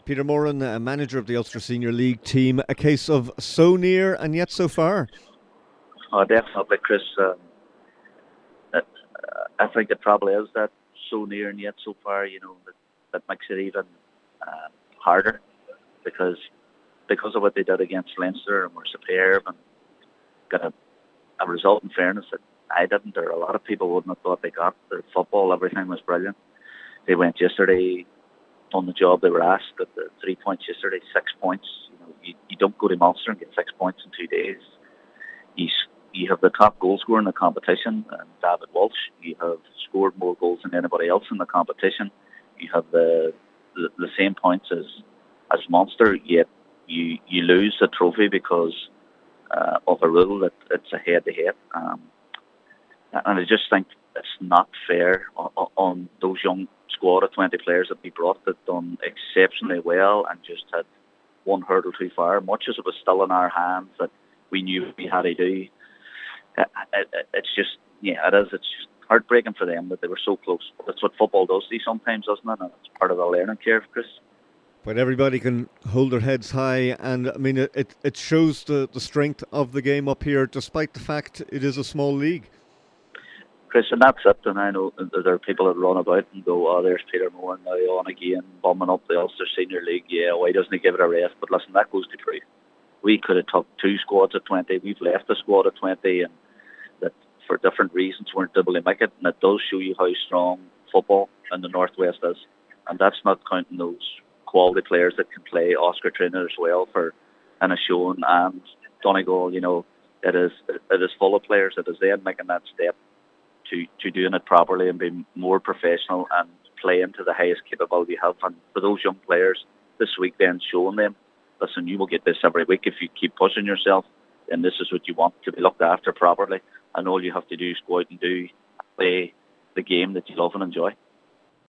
Peter Moran, manager of the Ulster Senior League team. A case of so near and yet so far. Oh, definitely, Chris. I think it probably is that so near and yet so far. That makes it even harder because of what they did against Leinster and were superb and got a result. In fairness, that I didn't, or a lot of people wouldn't have thought they got. The football, everything was brilliant. They went yesterday, done the job they were asked. Got the 3 points yesterday, 6 points. You don't go to Munster and get 6 points in 2 days. You have the top goal scorer in the competition, David Walsh. You have scored more goals than anybody else in the competition. You have the same points as Munster, yet you lose the trophy because of a rule that it's a head-to-head. And I just think it's not fair on those young squad of 20 players that we brought that done exceptionally well and just had one hurdle too far. Much as it was still in our hands that we knew we had to do, it's just, it is. It's just heartbreaking for them that they were so close. That's what football does to you sometimes, doesn't it? And it's part of the learning curve, Chris. But everybody can hold their heads high, and I mean it shows the strength of the game up here, despite the fact it is a small league. Chris, and that's it. And I know there are people that run about and go, "Oh, there's Peter Moore now on again, bumming up the Ulster Senior League. Yeah, why doesn't he give it a rest?" But listen, that goes to proof. We could have took 2 squads of 20. We've left a squad of 20, and that for different reasons weren't able to make it. And it does show you how strong football in the Northwest is. And that's not counting those quality players that can play. Oscar Traynor as well for Inishowen and Donegal. It is full of players. It is them making that step to doing it properly and being more professional and play into the highest capability you have. And for those young players this week, then showing them, listen, you will get this every week if you keep pushing yourself, and this is what you want, to be looked after properly. And all you have to do is go out and play the game that you love and enjoy.